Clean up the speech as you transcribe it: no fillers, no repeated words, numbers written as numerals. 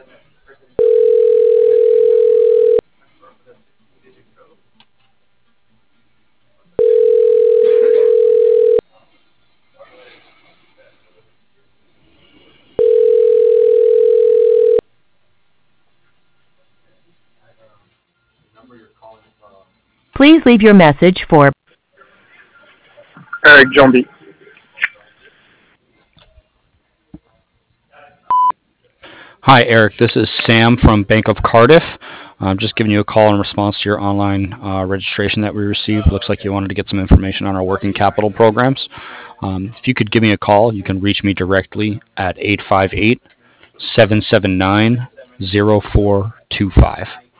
Please leave your message for Eric Jumbie. Hi, Eric. This is Sam from Bank of Cardiff. I'm just giving you a call in response to your online registration that we received. Looks like you wanted to get some information on our working capital programs. If you could give me a call, you can reach me directly at 858 779 0425.